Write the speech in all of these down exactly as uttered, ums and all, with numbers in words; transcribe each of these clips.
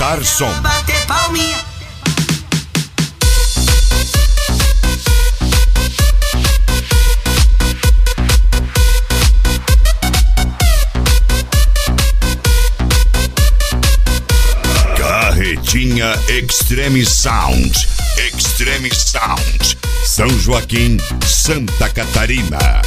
aumentar som. Bater palminha. Carretinha Extreme Sound. Extreme Sound. São Joaquim, Santa Catarina.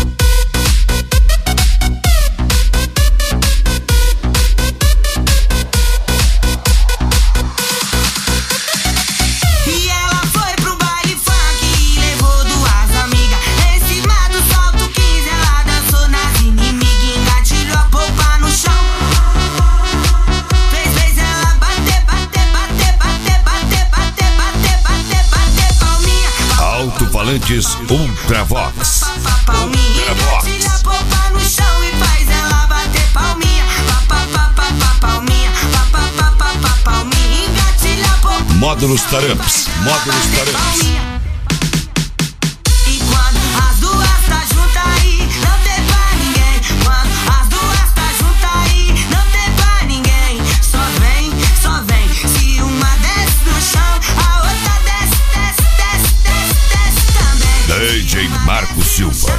Falantes Ultravox. Ultravox. No chão e faz ela bater palminha. Palminha. Palminha. Engatilha a popa. Módulos Taramps. Módulos Taramps. E quando as duas tá juntas aí, não tem pra ninguém. Quando as duas tá juntas aí, não tem pra ninguém. Só vem, só vem. Se uma desce no chão, a outra desce, desce, desce, desce, desce também. D J Marco Silva.